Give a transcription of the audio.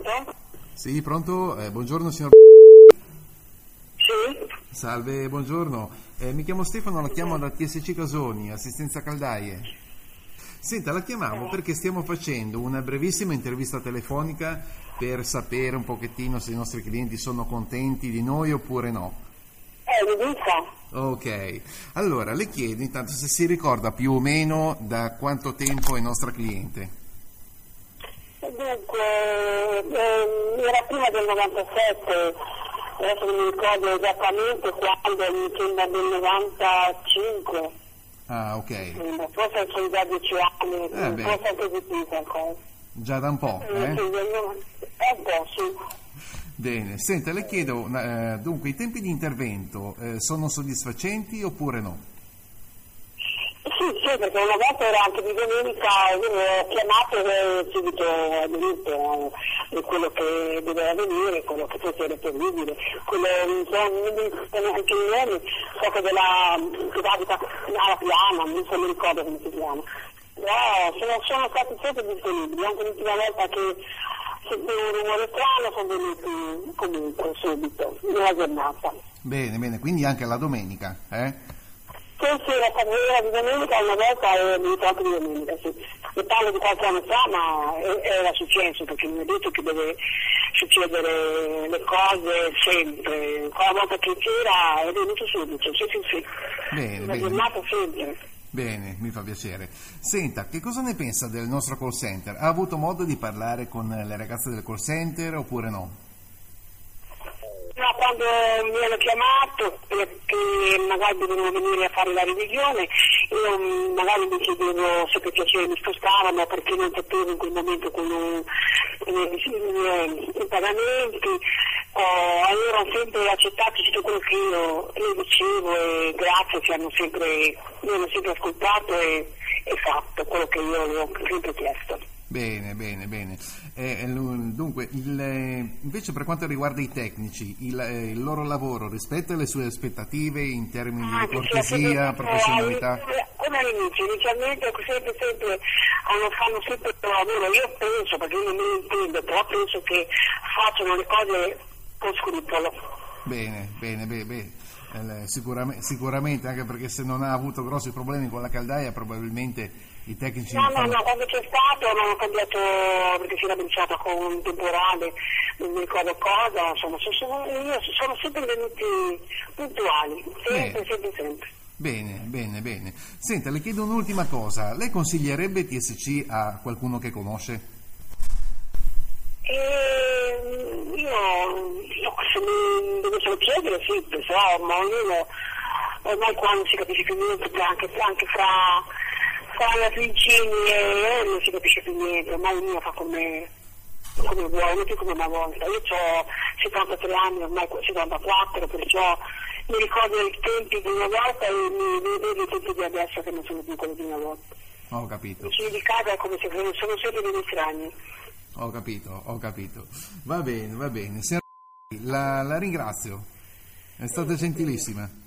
Pronto? Sì, pronto? Buongiorno signor. Sì? Salve, buongiorno. Mi chiamo Stefano, la chiamo da TSC Casoni, assistenza caldaie. Senta, la chiamavo perché stiamo facendo una brevissima intervista telefonica per sapere un pochettino se i nostri clienti sono contenti di noi oppure no. Mi dica. Ok, allora le chiedo intanto se si ricorda più o meno da quanto tempo è nostra cliente. Dunque, era prima del 97, adesso non mi ricordo esattamente quando, mi sembra del 95. Ah, ok. Forse sono già 10 anni, forse anche di più qualcosa. Già da un po', eh? Un po', sì. Bene, senta, le chiedo, dunque, i tempi di intervento sono soddisfacenti oppure no? Sì, perché una volta era anche di domenica, ho chiamato e subito è venuto quello che doveva venire, quello che forse era terribile, quello non mi ricordo neanche il nome, so che che abita alla piana, non so, mi ricordo come si chiama. Però sono stati sempre disponibili, anche l'ultima volta che sentivo un rumore strano sono venuti comunque subito, nella giornata. Bene, bene, quindi anche la domenica, eh? Sì, la carriera di domenica una volta è venuto anche di domenica, sì. Ne parlo di qualche anno fa, ma era successo, perché mi ha detto che deve succedere le cose sempre. Quella volta che c'era è venuto subito, sì. Bene, una giornata sempre. Bene, mi fa piacere. Senta, che cosa ne pensa del nostro call center? Ha avuto modo di parlare con le ragazze del call center oppure no? No, quando mi hanno chiamato che magari dovevano venire a fare la revisione, io magari mi chiedevo se per piacere mi spostavano perché non sapevo in quel momento come i pagamenti, allora ho sempre accettato tutto quello che io dicevo e grazie che mi hanno sempre ascoltato e fatto quello che io avevo sempre chiesto. Bene. Dunque, invece per quanto riguarda i tecnici, il loro lavoro rispetta le sue aspettative in termini di cortesia, professionalità? Come all'inizio, inizialmente fanno sempre il lavoro, io penso, perché io non me ne intendo, però penso che facciano le cose con scrupolo. Bene. Sicuramente, anche perché se non ha avuto grossi problemi con la caldaia probabilmente i tecnici... No, quando c'è stato hanno cambiato perché si era bruciata con un temporale, non mi ricordo cosa, insomma, sono sempre venuti puntuali, sempre. Bene. Senta, le chiedo un'ultima cosa, lei consiglierebbe TSC a qualcuno che conosce? Se mi dovessero chiedere, sì, però ormai qua non si capisce più niente, anche fra vicini e non si capisce più niente, ormai ognuno fa come vuole, non più come una volta. Io ho 73 anni, ormai 74, perciò mi ricordo i tempi di una volta e mi vedo i tempi di adesso che non sono più quelli di una volta. Ho capito. I vicini di casa è come se sono sempre dei miei strani. Ho capito. Va bene. La ringrazio. È stata gentilissima.